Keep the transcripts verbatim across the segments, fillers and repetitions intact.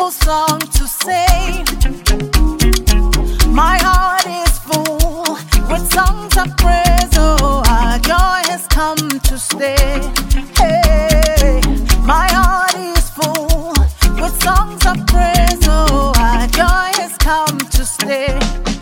simple song to say. My heart is full with songs of praise. Oh, our joy has come to stay. Hey, my heart is full with songs of praise. Oh, our joy has come to stay.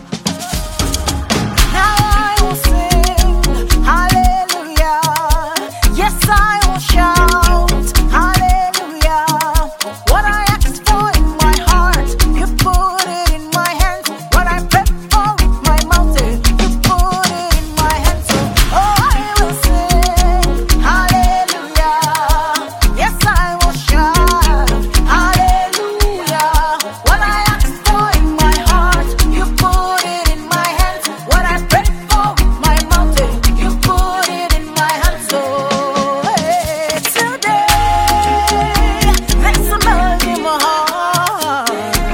Now I will sing hallelujah. Yes, I will shout hallelujah. What I asked for in my heart, you put it in my hands. What I prayed for with my mouth, you put it in my hands. So, oh, I will sing hallelujah. Yes, I will shout hallelujah. What I asked for in my heart, you put it in my hands. What I prayed for with my mouth, you put it in my hands. So, hey, today, there's a melody in my heart,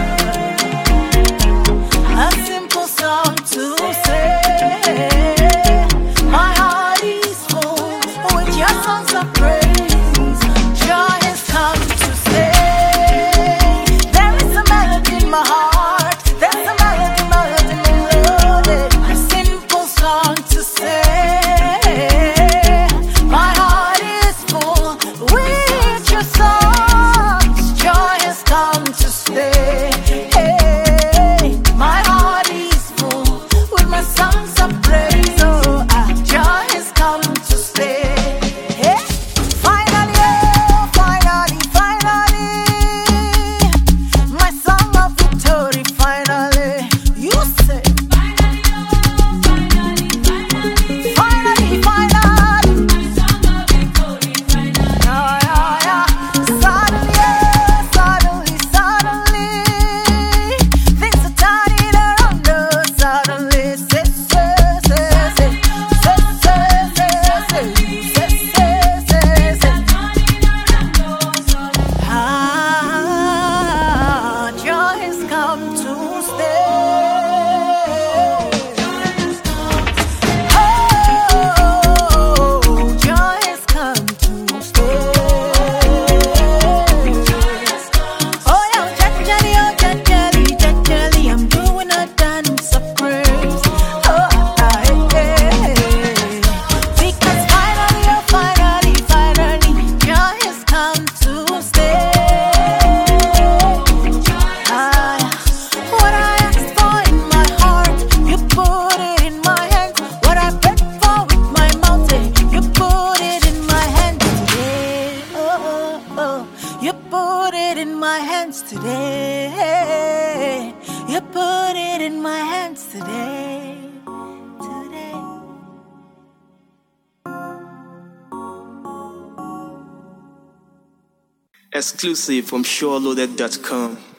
a simple song to say. My heart is full with your songs of praise. Joy has come to stay. There is a melody in my heart. There's a melody, melody, melody. A simple song to say. My heart is full with your songs. Joy has come to stay. Hey, my heart is full with my songs of praise. Oh, ah, joy has come to stay. Hey, finally, oh, finally, finally, my song of victory. Finally, you say, finally, finally, yeah, yeah, yeah. Suddenly, yeah, suddenly, suddenly, things are turning around us. Suddenly, say, say, say, say, say, say, say, say, say, say, say, say. Ah, joy has come to stay. Oh, joy has come to stay. Oh, yeah, Jajali, oh, Jajali, Jajali, I'm doing a dance of praise. Oh, ah, hey, hey. Because finally, oh, finally, finally, joy has come to stay. Ah, what I asked for in my heart, you put it in my hands. What I prayed for with my mouth, you put it in my hands today. Oh, oh, oh, you put it in my hands today. You put it in my hands today. Today. Exclusive from SureLoaded dot com.